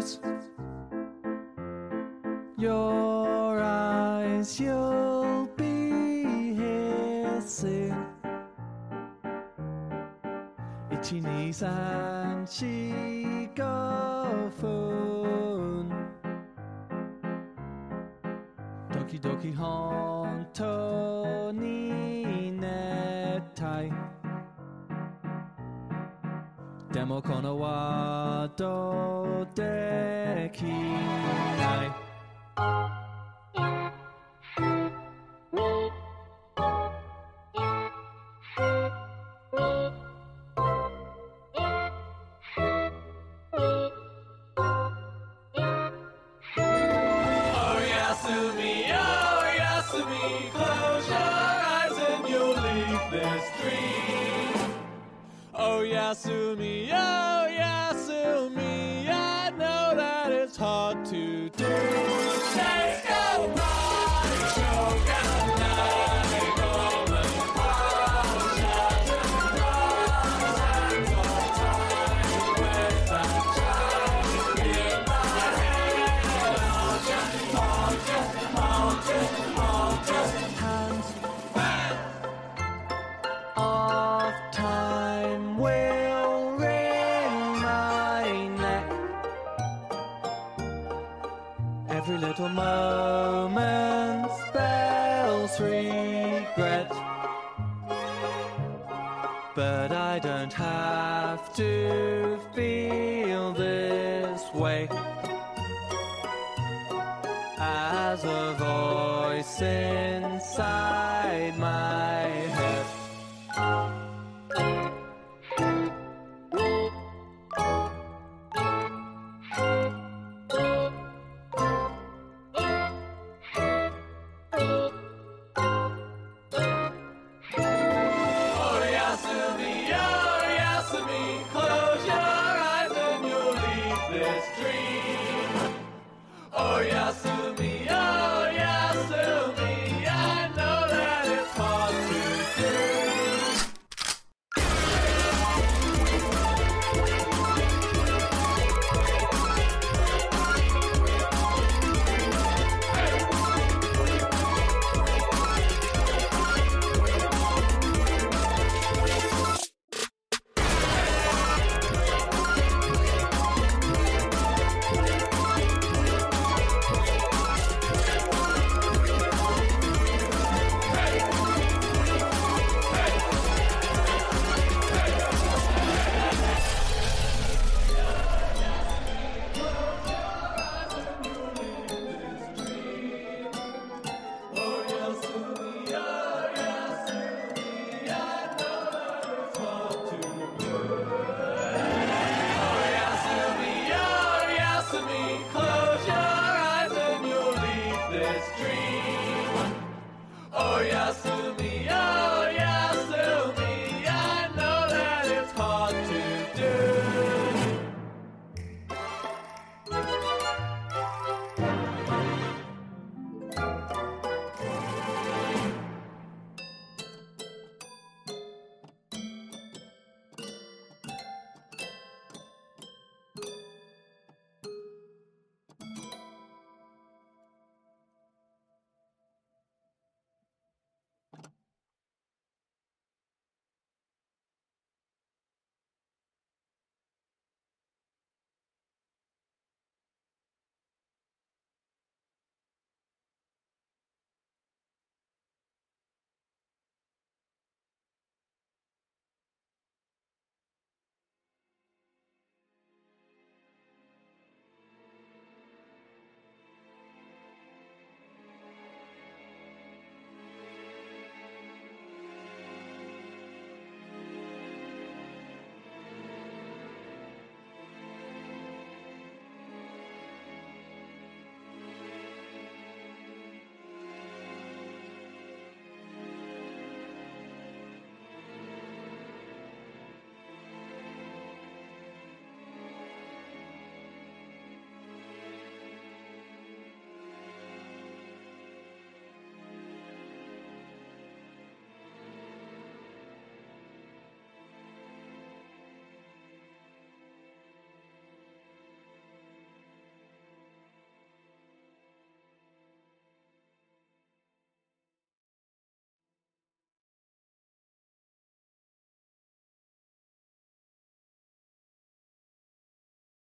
close your eyes, you'll be here soon. 1、2、3、4、5分時々本当に寝たい。でもこのワードできない。 Close your eyes and you'll leave this dream. Oh Yasumi, oh Yasumi, I know that it's hard to do. Let's go party, shogunai, golden pearls, shattered glass, and all time with that child in my head. Hands of time will wring my neck. Every little moment spells regret. But I don't have to feel this way. As a voice inside my head. Oh Yasumi, close your eyes and you'll leave this dream. Oh Yasumi.